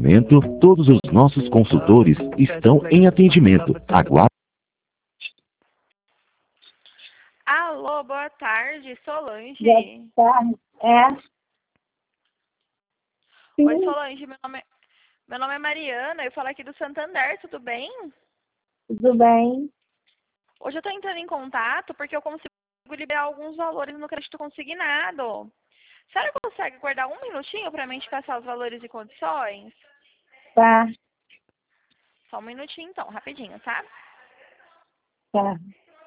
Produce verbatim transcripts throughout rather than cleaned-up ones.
momento, todos os nossos consultores estão em atendimento. Aguarde. Alô, boa tarde, Solange. Boa tarde. É. Sim. Oi, Solange, meu nome, é, meu nome é Mariana, eu falo aqui do Santander, tudo bem? Tudo bem. Hoje eu estou entrando em contato porque eu consigo liberar alguns valores no crédito consignado. A senhora consegue guardar um minutinho para mim te passar os valores e condições? Tá. Só um minutinho então, rapidinho, tá? Tá.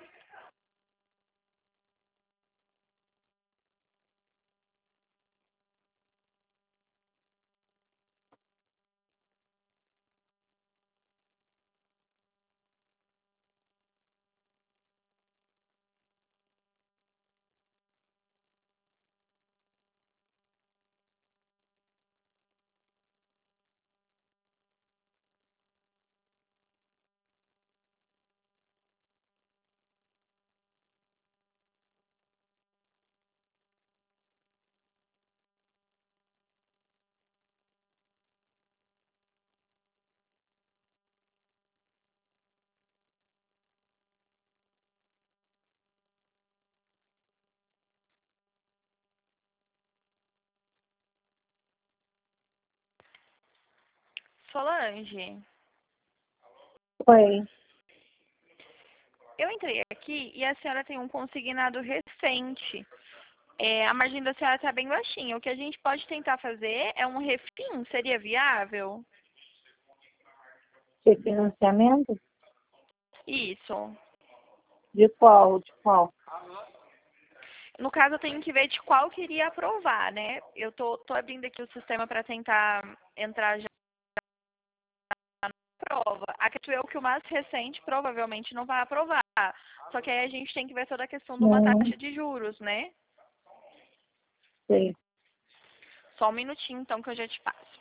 Solange, Oi. eu entrei aqui e a senhora tem um consignado recente. É, a margem da senhora está bem baixinha. O que a gente pode tentar fazer é um refim, seria viável? De financiamento? Isso. De qual? De qual? No caso, eu tenho que ver de qual eu queria aprovar, né? Eu tô, tô abrindo aqui o sistema para tentar entrar já na prova. Acredito eu que o mais recente provavelmente não vai aprovar. Só que aí a gente tem que ver toda a questão de uma Não taxa de juros, né? sei. Só um minutinho, então, que eu já te passo.